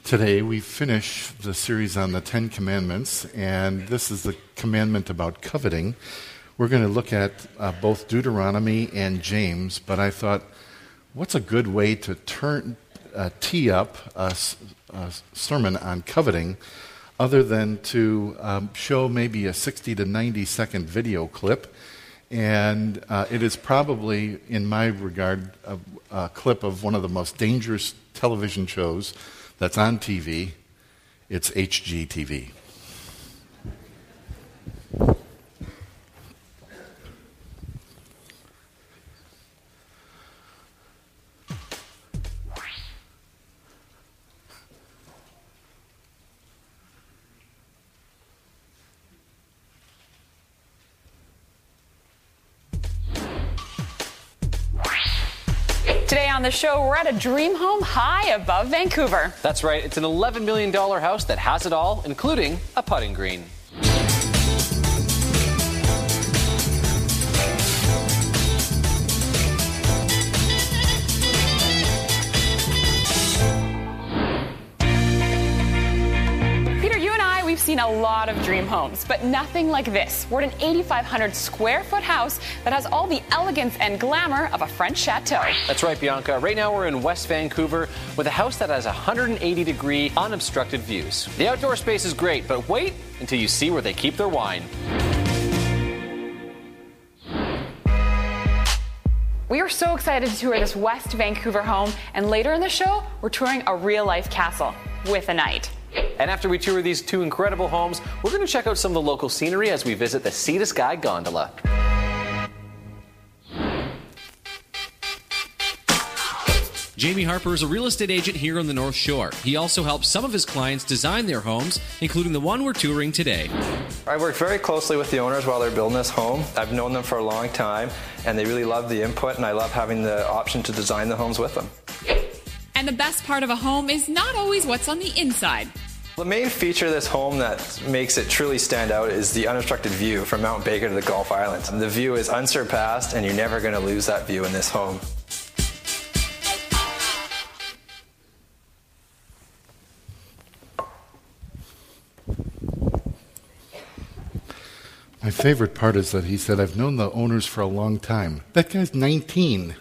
Today we finish the series on the Ten Commandments, and this is the commandment about coveting. We're going to look at both Deuteronomy and James, but I thought, what's a good way to tee up a sermon on coveting other than to show maybe a 60 to 90 second video clip? And it is probably, in my regard, a clip of one of the most dangerous television shows that's on TV. It's HGTV. Today on the show, we're at a dream home high above Vancouver. That's right. It's an $11 million house that has it all, including a putting green. We've seen a lot of dream homes, but nothing like this. We're at an 8,500 square foot house that has all the elegance and glamour of a French chateau. That's right, Bianca. Right now we're in West Vancouver with a house that has 180-degree unobstructed views. The outdoor space is great, but wait until you see where they keep their wine. We are so excited to tour this West Vancouver home, and later in the show, we're touring a real-life castle with a knight. And after we tour these two incredible homes, we're going to check out some of the local scenery as we visit the Sea to Sky Gondola. Jamie Harper is a real estate agent here on the North Shore. He also helps some of his clients design their homes, including the one we're touring today. I work very closely with the owners while they're building this home. I've known them for a long time, and they really love the input, and I love having the option to design the homes with them. And the best part of a home is not always what's on the inside. The main feature of this home that makes it truly stand out is the unobstructed view from Mount Baker to the Gulf Islands. The view is unsurpassed, and you're never going to lose that view in this home. My favorite part is that he said, I've known the owners for a long time. That guy's 19.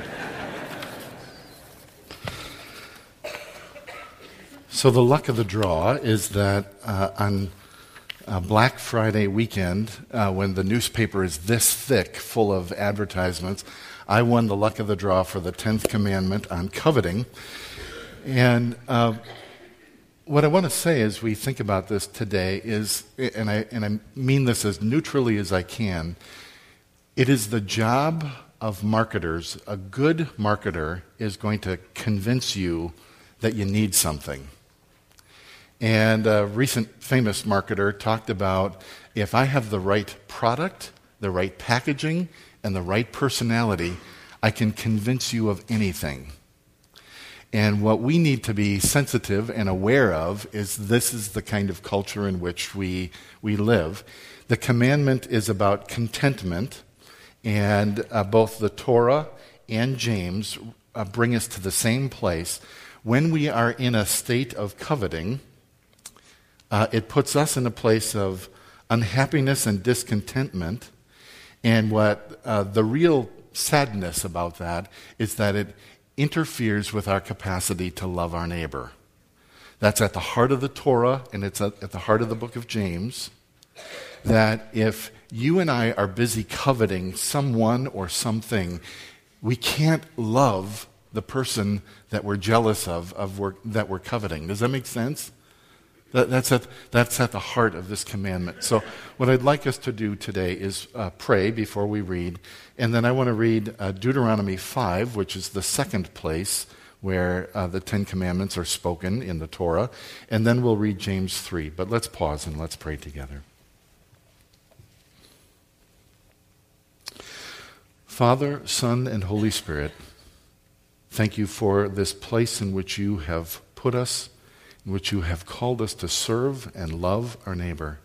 So the luck of the draw is that on Black Friday weekend, when the newspaper is this thick, full of advertisements, I won the luck of the draw for the 10th commandment on coveting. And what I want to say as we think about this today is, and I mean this as neutrally as I can, it is the job of marketers. A good marketer is going to convince you that you need something. And a recent famous marketer talked about, if I have the right product, the right packaging, and the right personality, I can convince you of anything. And what we need to be sensitive and aware of is this is the kind of culture in which we live. The commandment is about contentment, and both the Torah and James bring us to the same place. When we are in a state of coveting, it puts us in a place of unhappiness and discontentment. And what the real sadness about that is that it interferes with our capacity to love our neighbor. That's at the heart of the Torah, and it's at the heart of the book of James, that if you and I are busy coveting someone or something, we can't love the person that we're jealous of that we're coveting. Does that make sense? That's at the heart of this commandment. So what I'd like us to do today is pray before we read. And then I want to read Deuteronomy 5, which is the second place where the Ten Commandments are spoken in the Torah. And then we'll read James 3. But let's pause and let's pray together. Father, Son, and Holy Spirit, thank you for this place in which you have put us, in which you have called us to serve and love our neighbor.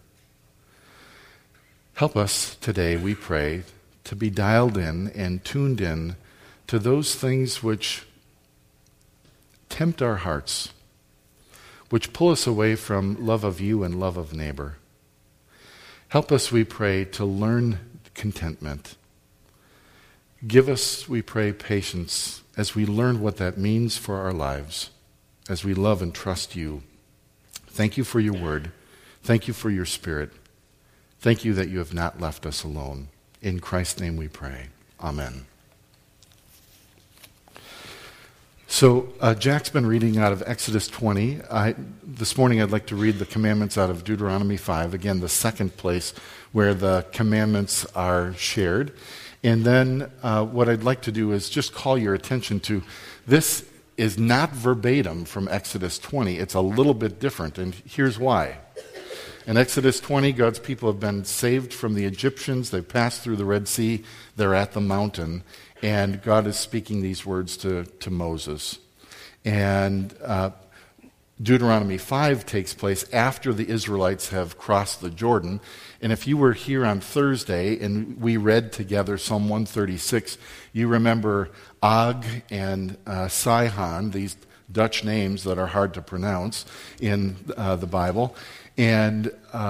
Help us today, we pray, to be dialed in and tuned in to those things which tempt our hearts, which pull us away from love of you and love of neighbor. Help us, we pray, to learn contentment. Give us, we pray, patience as we learn what that means for our lives, as we love and trust you. Thank you for your word. Thank you for your Spirit. Thank you that you have not left us alone. In Christ's name we pray. Amen. So Jack's been reading out of Exodus 20. This morning I'd like to read the commandments out of Deuteronomy 5, again, the second place where the commandments are shared. And then what I'd like to do is just call your attention to this is not verbatim from Exodus 20. It's a little bit different, and here's why. In Exodus 20, God's people have been saved from the Egyptians. They've passed through the Red Sea. They're at the mountain. And God is speaking these words to Moses. And Deuteronomy 5 takes place after the Israelites have crossed the Jordan. And if you were here on Thursday and we read together Psalm 136, you remember Og and Sihon, these Dutch names that are hard to pronounce in the Bible. And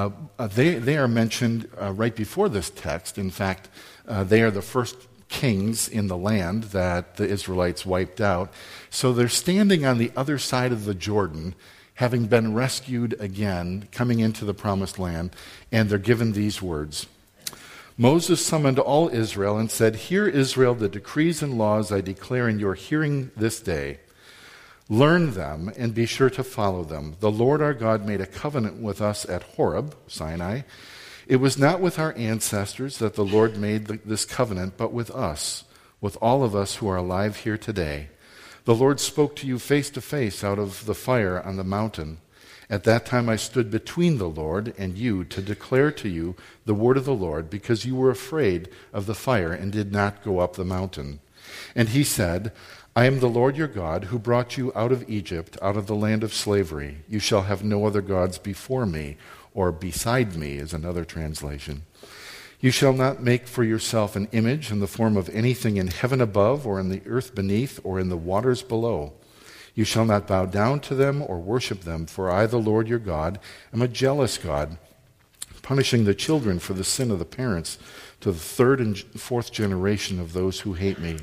they are mentioned right before this text. In fact, they are the first kings in the land that the Israelites wiped out. So they're standing on the other side of the Jordan, having been rescued again, coming into the promised land, and they're given these words. Moses summoned all Israel and said, "Hear, Israel, the decrees and laws I declare in your hearing this day. Learn them and be sure to follow them. The Lord our God made a covenant with us at Horeb, Sinai. It was not with our ancestors that the Lord made this covenant, but with us, with all of us who are alive here today. The Lord spoke to you face to face out of the fire on the mountain. At that time I stood between the Lord and you to declare to you the word of the Lord, because you were afraid of the fire and did not go up the mountain. And he said, I am the Lord your God, who brought you out of Egypt, out of the land of slavery. You shall have no other gods before me, or beside me is another translation. You shall not make for yourself an image in the form of anything in heaven above, or in the earth beneath, or in the waters below. You shall not bow down to them or worship them, for I, the Lord your God, am a jealous God, punishing the children for the sin of the parents to the third and fourth generation of those who hate me,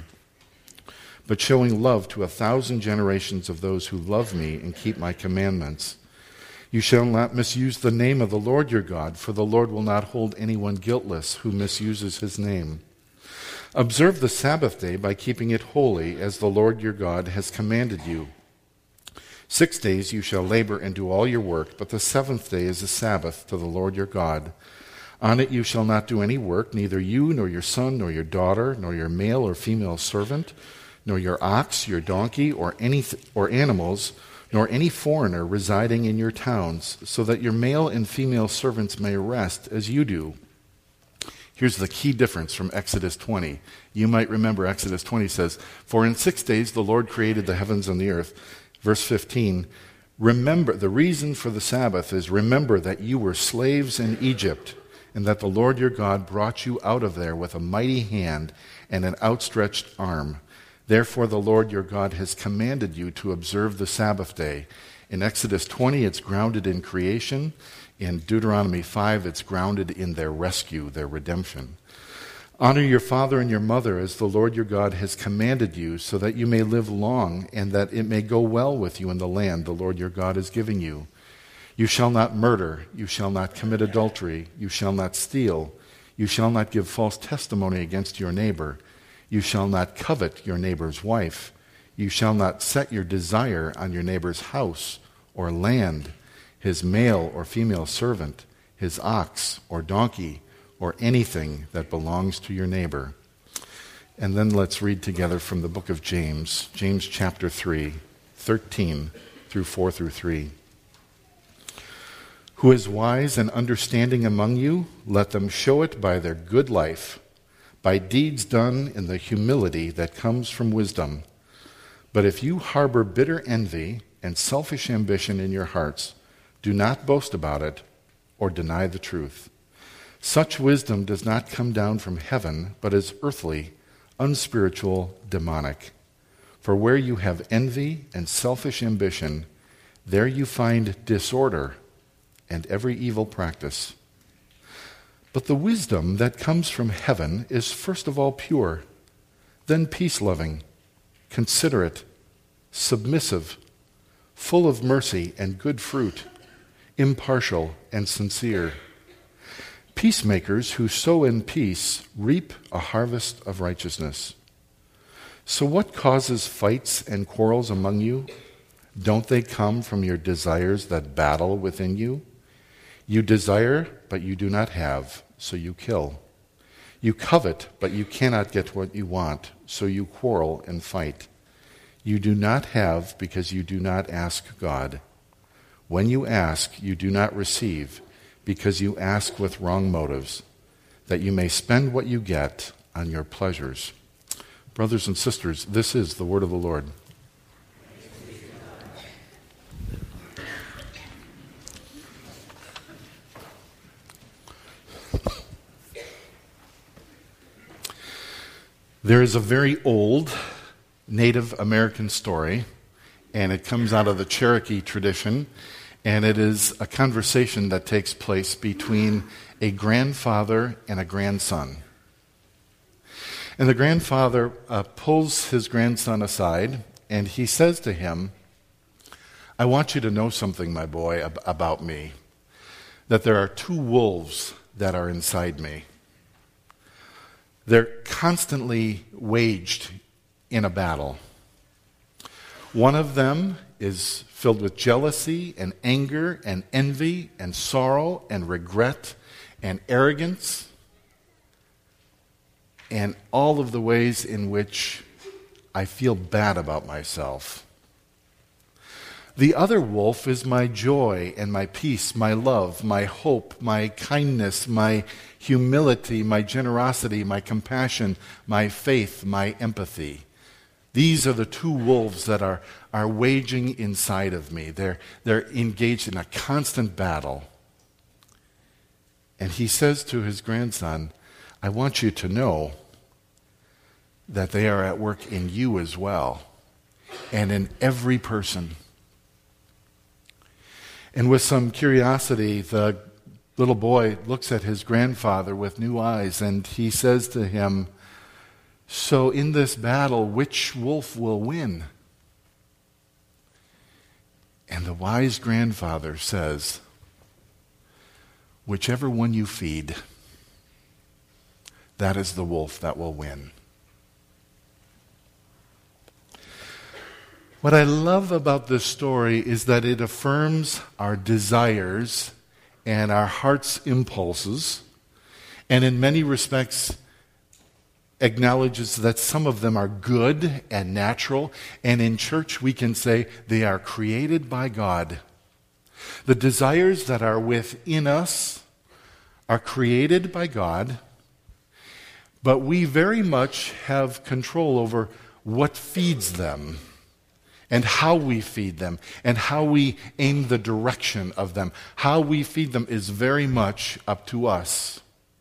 but showing love to 1,000 generations of those who love me and keep my commandments. You shall not misuse the name of the Lord your God, for the Lord will not hold anyone guiltless who misuses his name. Observe the Sabbath day by keeping it holy, as the Lord your God has commanded you. 6 days you shall labor and do all your work, but the seventh day is a Sabbath to the Lord your God. On it you shall not do any work, neither you, nor your son, nor your daughter, nor your male or female servant, nor your ox, your donkey, or animals, nor any foreigner residing in your towns, so that your male and female servants may rest as you do. Here's the key difference from Exodus 20. You might remember Exodus 20 says, For in 6 days the Lord created the heavens and the earth. Verse 15, remember, the reason for the Sabbath is remember that you were slaves in Egypt, and that the Lord your God brought you out of there with a mighty hand and an outstretched arm. Therefore the Lord your God has commanded you to observe the Sabbath day. In Exodus 20, it's grounded in creation. In Deuteronomy 5, it's grounded in their rescue, their redemption. Honor your father and your mother as the Lord your God has commanded you, so that you may live long and that it may go well with you in the land the Lord your God is giving you. You shall not murder. You shall not commit adultery. You shall not steal. You shall not give false testimony against your neighbor. You shall not covet your neighbor's wife. You shall not set your desire on your neighbor's house or land, his male or female servant, his ox or donkey, or anything that belongs to your neighbor. And then let's read together from the book of James, James chapter 3, 13 through 4 through 3. Who is wise and understanding among you? Let them show it by their good life, by deeds done in the humility that comes from wisdom. But if you harbor bitter envy and selfish ambition in your hearts, do not boast about it or deny the truth. Such wisdom does not come down from heaven, but is earthly, unspiritual, demonic. For where you have envy and selfish ambition, There you find disorder and every evil practice. But the wisdom that comes from heaven is first of all pure, then peace-loving, considerate, submissive, full of mercy and good fruit, impartial and sincere. Peacemakers who sow in peace reap a harvest of righteousness. So what causes fights and quarrels among you? Don't they come from your desires that battle within you? You desire, but you do not have, so you kill. You covet, but you cannot get what you want, so you quarrel and fight. You do not have because you do not ask God. When you ask, you do not receive, because you ask with wrong motives, that you may spend what you get on your pleasures. Brothers and sisters, this is the word of the Lord. There is a very old Native American story, and it comes out of the Cherokee tradition, and it is a conversation that takes place between a grandfather and a grandson. And the grandfather pulls his grandson aside, and he says to him, I want you to know something, my boy, about me, that there are two wolves that are inside me. They're constantly waged in a battle. One of them is filled with jealousy and anger and envy and sorrow and regret and arrogance and all of the ways in which I feel bad about myself. The other wolf is my joy and my peace, my love, my hope, my kindness, my humility, my generosity, my compassion, my faith, my empathy. These are the two wolves that are waging inside of me. They're engaged in a constant battle. And he says to his grandson, I want you to know that they are at work in you as well, and in every person. And with some curiosity, the little boy looks at his grandfather with new eyes, and he says to him, so in this battle, which wolf will win? And the wise grandfather says, whichever one you feed, that is the wolf that will win. What I love about this story is that it affirms our desires and our heart's impulses, and in many respects acknowledges that some of them are good and natural, and in church we can say they are created by God. The desires that are within us are created by God, but we very much have control over what feeds them, and how we feed them, and how we aim the direction of them. How we feed them is very much up to us.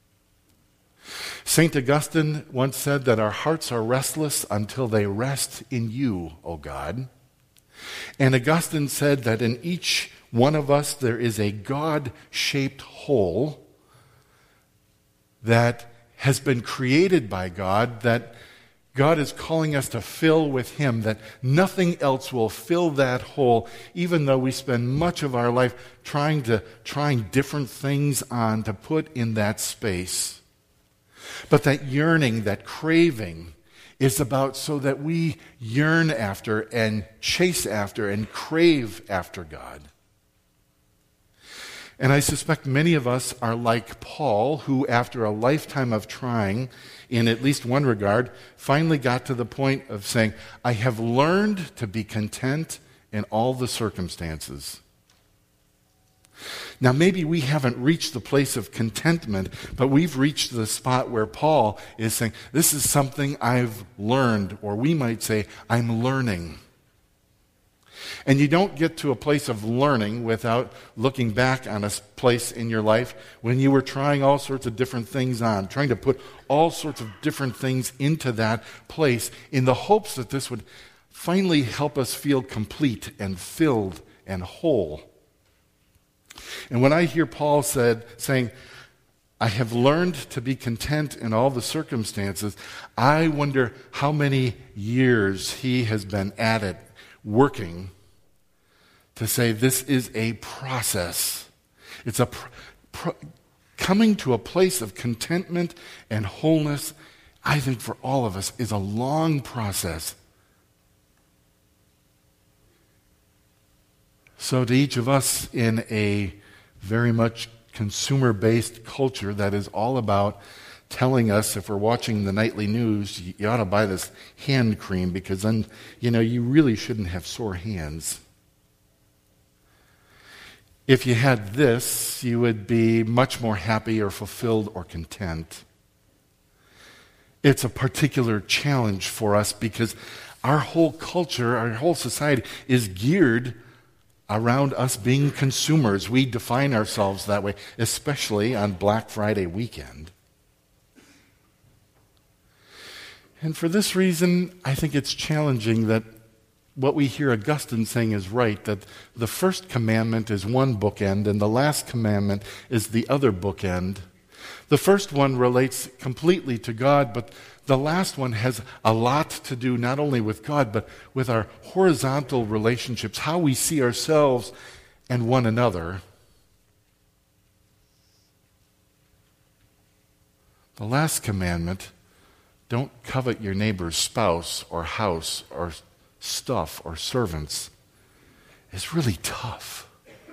St. Augustine once said that our hearts are restless until they rest in you, O God. And Augustine said that in each one of us there is a God-shaped hole that has been created by God, that God is calling us to fill with Him, that nothing else will fill that hole, even though we spend much of our life trying different things on to put in that space. But that yearning, that craving, is about so that we yearn after and chase after and crave after God. And I suspect many of us are like Paul, who after a lifetime of trying, in at least one regard, finally got to the point of saying, I have learned to be content in all the circumstances. Now, maybe we haven't reached the place of contentment, but we've reached the spot where Paul is saying, this is something I've learned, or we might say, I'm learning. And you don't get to a place of learning without looking back on a place in your life when you were trying all sorts of different things on, trying to put all sorts of different things into that place in the hopes that this would finally help us feel complete and filled and whole. And when I hear Paul saying, I have learned to be content in all the circumstances, I wonder how many years he has been at it, working to say this is a process. It's coming to a place of contentment and wholeness, I think for all of us, is a long process. So to each of us in a very much consumer-based culture that is all about telling us, if we're watching the nightly news, you ought to buy this hand cream because then, you really shouldn't have sore hands. If you had this, you would be much more happy or fulfilled or content. It's a particular challenge for us because our whole culture, our whole society is geared around us being consumers. We define ourselves that way, especially on Black Friday weekend. And for this reason, I think it's challenging that what we hear Augustine saying is right, that the first commandment is one bookend and the last commandment is the other bookend. The first one relates completely to God, but the last one has a lot to do not only with God, but with our horizontal relationships, how we see ourselves and one another. The last commandment, don't covet your neighbor's spouse or house or stuff or servants, is really tough.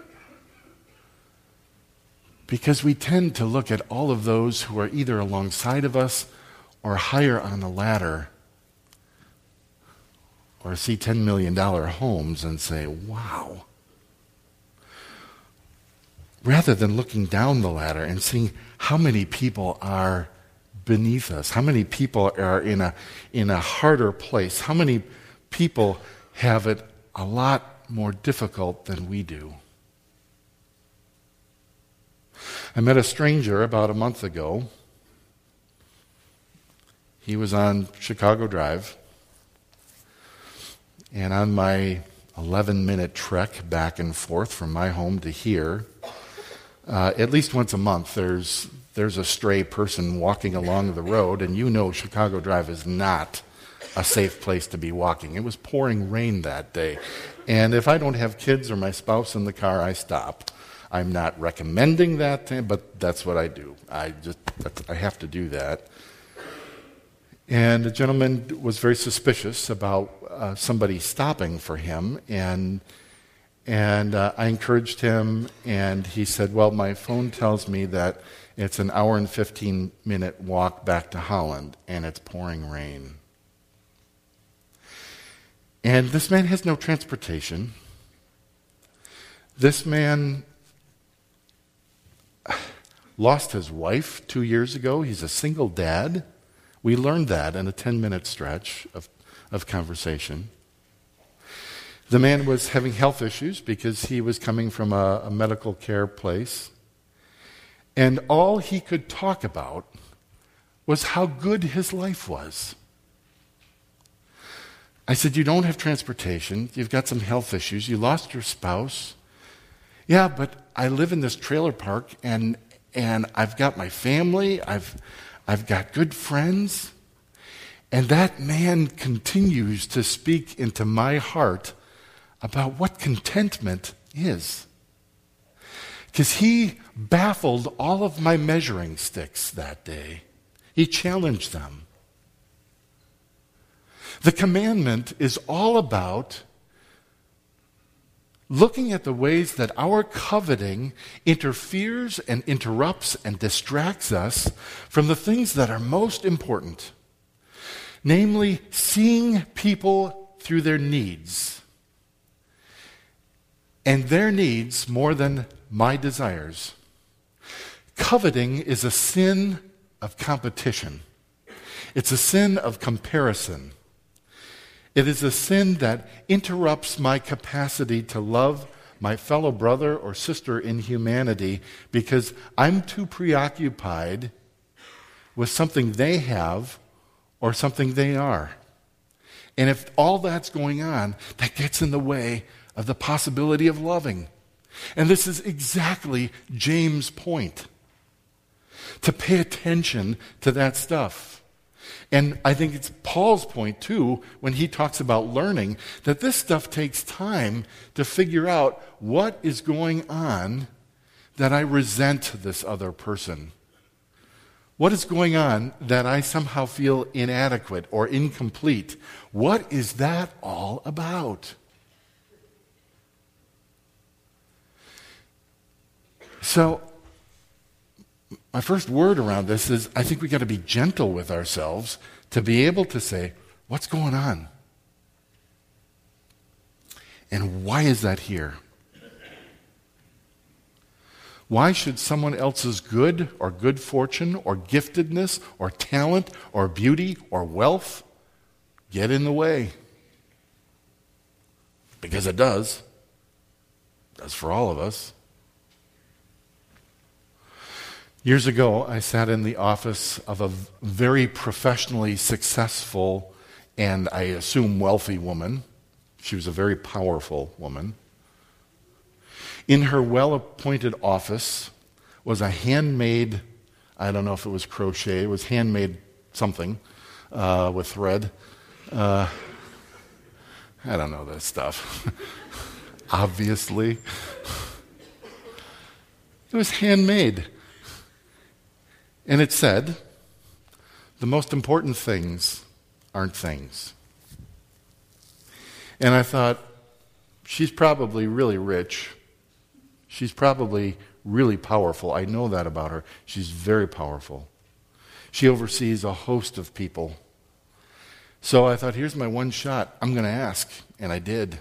Because we tend to look at all of those who are either alongside of us or higher on the ladder, or see $10 million homes and say, wow. Rather than looking down the ladder and seeing how many people are beneath us, how many people are in a harder place, how many people have it a lot more difficult than we do. I met a stranger about a month ago. He was on Chicago Drive, and on my 11-minute trek back and forth from my home to here, at least once a month there's a stray person walking along the road, and Chicago Drive is not a safe place to be walking. It was pouring rain that day, and if I don't have kids or my spouse in the car, I stop. I'm not recommending that, but that's what I do. I have to do that. And the gentleman was very suspicious about somebody stopping for him, and I encouraged him, and he said, well, my phone tells me that it's an hour and 15-minute walk back to Holland, and it's pouring rain. And this man has no transportation. This man lost his wife 2 years ago. He's a single dad. We learned that in a 10-minute stretch of conversation. The man was having health issues because he was coming from a medical care place. And all he could talk about was how good his life was. I said, you don't have transportation. You've got some health issues. You lost your spouse. Yeah, but I live in this trailer park, and I've got my family. I've got good friends. And that man continues to speak into my heart about what contentment is. Because he baffled all of my measuring sticks that day. He challenged them. The commandment is all about looking at the ways that our coveting interferes and interrupts and distracts us from the things that are most important. Namely, seeing people through their needs. And their needs more than my desires. Coveting is a sin of competition. It's a sin of comparison. It is a sin that interrupts my capacity to love my fellow brother or sister in humanity because I'm too preoccupied with something they have or something they are. And if all that's going on, that gets in the way of the possibility of loving. And this is exactly James' point. To pay attention to that stuff. And I think it's Paul's point, too, when he talks about learning, that this stuff takes time to figure out what is going on that I resent this other person. What is going on that I somehow feel inadequate or incomplete? What is that all about? So, my first word around this is I think we've got to be gentle with ourselves to be able to say, what's going on? And why is that here? Why should someone else's good or good fortune or giftedness or talent or beauty or wealth get in the way? Because it does. It does for all of us. Years ago, I sat in the office of a very professionally successful and I assume wealthy woman. She was a very powerful woman. In her well-appointed office was a handmade, I don't know if it was crochet, it was handmade something with thread. I don't know that stuff. Obviously. It was handmade. And it said, the most important things aren't things. And I thought, she's probably really rich. She's probably really powerful. I know that about her. She's very powerful. She oversees a host of people. So I thought, here's my one shot. I'm going to ask. And I did.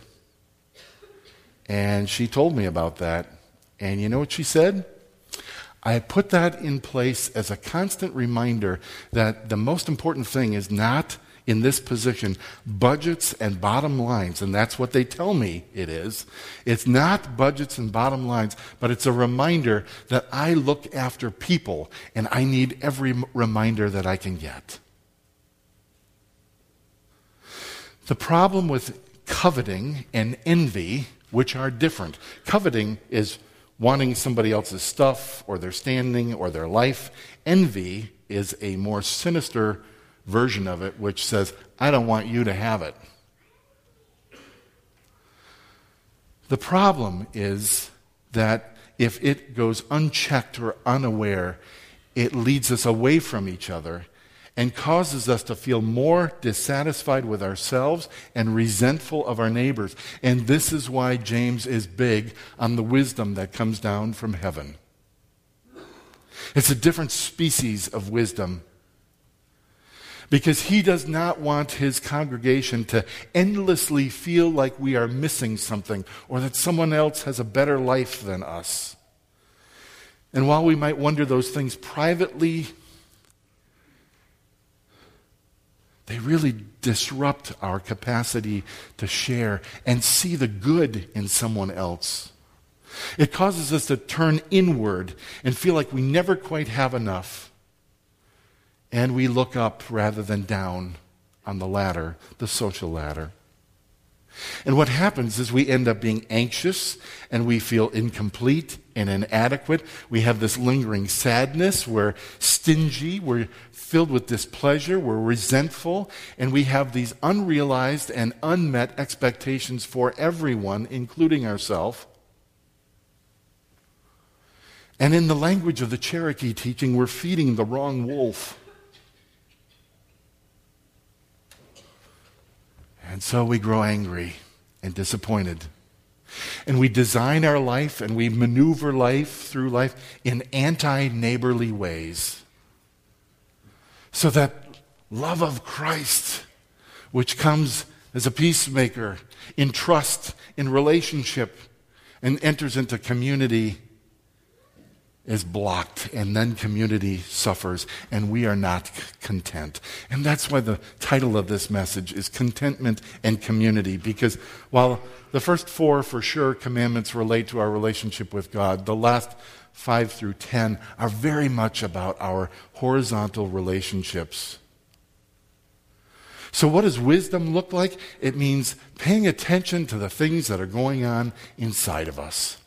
And she told me about that. And you know what she said? I put that in place as a constant reminder that the most important thing is not, in this position, budgets and bottom lines, and that's what they tell me it is. It's not budgets and bottom lines, but it's a reminder that I look after people, and I need every reminder that I can get. The problem with coveting and envy, which are different. Coveting is wanting somebody else's stuff or their standing or their life. Envy is a more sinister version of it, which says, I don't want you to have it. The problem is that if it goes unchecked or unaware, it leads us away from each other and causes us to feel more dissatisfied with ourselves and resentful of our neighbors. And this is why James is big on the wisdom that comes down from heaven. It's a different species of wisdom, because he does not want his congregation to endlessly feel like we are missing something or that someone else has a better life than us. And while we might wonder those things privately, they really disrupt our capacity to share and see the good in someone else. It causes us to turn inward and feel like we never quite have enough. And we look up rather than down on the ladder, the social ladder. And what happens is we end up being anxious and we feel incomplete and inadequate. We have this lingering sadness. We're stingy. We're filled with displeasure. We're resentful. And we have these unrealized and unmet expectations for everyone, including ourselves. And in the language of the Cherokee teaching, we're feeding the wrong wolf. And so we grow angry and disappointed. And we design our life and we maneuver life through life in anti-neighborly ways. So that love of Christ, which comes as a peacemaker, in trust, in relationship, and enters into community, is blocked, and then community suffers, and we are not content. And that's why the title of this message is Contentment and Community, because while the first 4 for sure commandments relate to our relationship with God, the last 5 through 10 are very much about our horizontal relationships. So what does wisdom look like? It means paying attention to the things that are going on inside of us.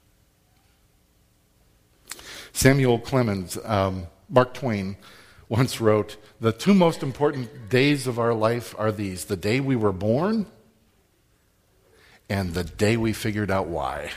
Samuel Clemens, Mark Twain, once wrote, "The two most important days of our life are these: the day we were born and the day we figured out why."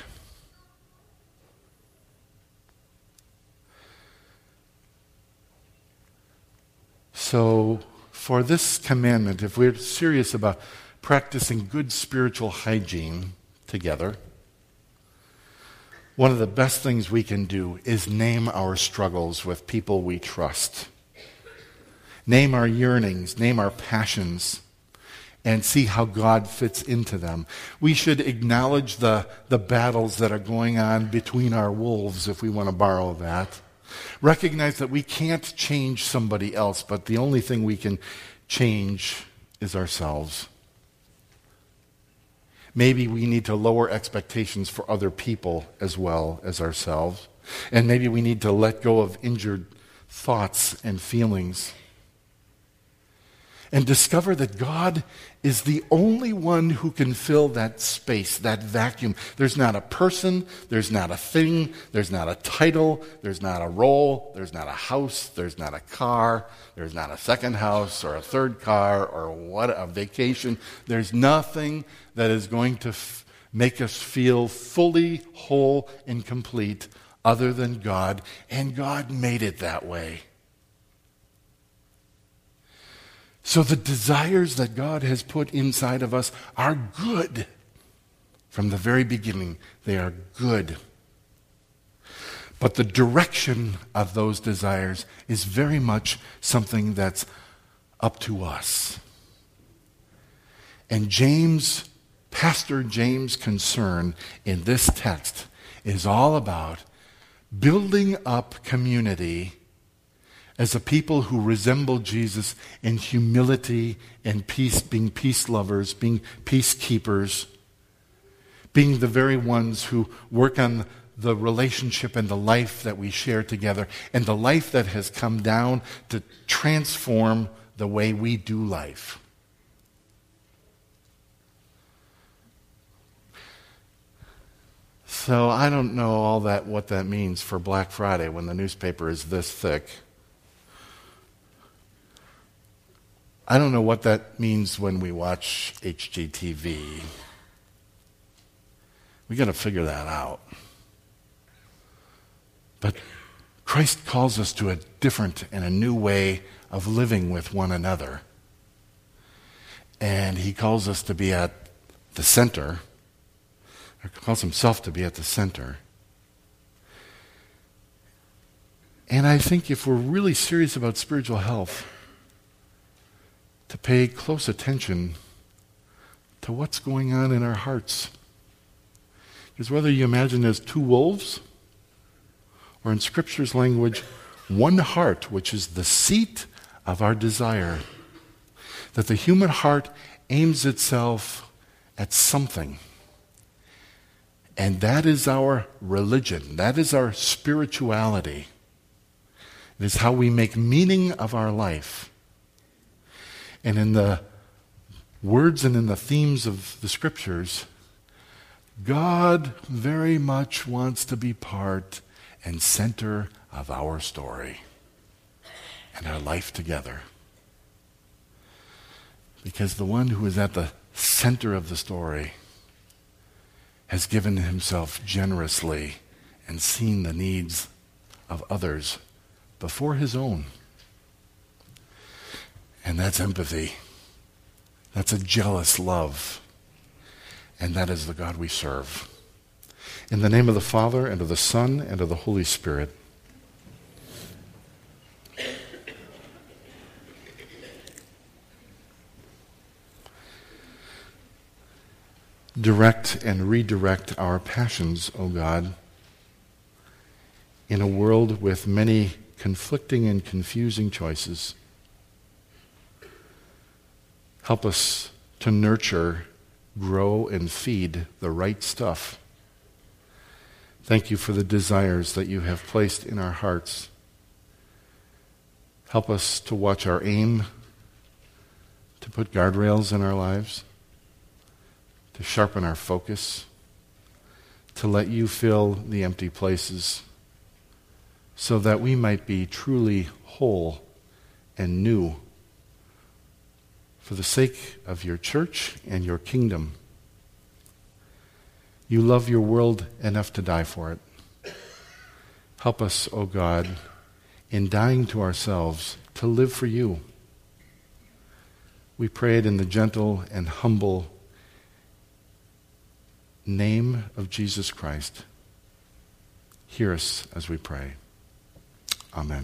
So, for this commandment, if we're serious about practicing good spiritual hygiene together, one of the best things we can do is name our struggles with people we trust. Name our yearnings, name our passions, and see how God fits into them. We should acknowledge the battles that are going on between our wolves, if we want to borrow that. Recognize that we can't change somebody else, but the only thing we can change is ourselves. Maybe we need to lower expectations for other people as well as ourselves. And maybe we need to let go of injured thoughts and feelings. And discover that God is the only one who can fill that space, that vacuum. There's not a person, there's not a thing, there's not a title, there's not a role, there's not a house, there's not a car, there's not a second house or a third car or what a vacation. There's nothing that is going to make us feel fully whole and complete other than God, and God made it that way. So the desires that God has put inside of us are good. From the very beginning, they are good. But the direction of those desires is very much something that's up to us. And Pastor James' concern in this text is all about building up community as a people who resemble Jesus in humility and peace, being peace lovers, being peacekeepers, being the very ones who work on the relationship and the life that we share together, and the life that has come down to transform the way we do life. So I don't know what that means for Black Friday when the newspaper is this thick. I don't know what that means when we watch HGTV. We got to figure that out. But Christ calls us to a different and a new way of living with one another. And he calls us to be at the center, or calls himself to be at the center. And I think if we're really serious about spiritual health, to pay close attention to what's going on in our hearts. Because whether you imagine there's two wolves, or in Scripture's language, one heart, which is the seat of our desire, that the human heart aims itself at something. And that is our religion. That is our spirituality. It is how we make meaning of our life. And in the words and in the themes of the Scriptures, God very much wants to be part and center of our story and our life together. Because the one who is at the center of the story has given himself generously and seen the needs of others before his own. And that's empathy. That's a jealous love. And that is the God we serve. In the name of the Father, and of the Son, and of the Holy Spirit. Direct and redirect our passions, O God, in a world with many conflicting and confusing choices. Help us to nurture, grow, and feed the right stuff. Thank you for the desires that you have placed in our hearts. Help us to watch our aim, to put guardrails in our lives, to sharpen our focus, to let you fill the empty places so that we might be truly whole and new for the sake of your church and your kingdom. You love your world enough to die for it. Help us, O God, in dying to ourselves, to live for you. We pray it in the gentle and humble name of Jesus Christ. Hear us as we pray. Amen.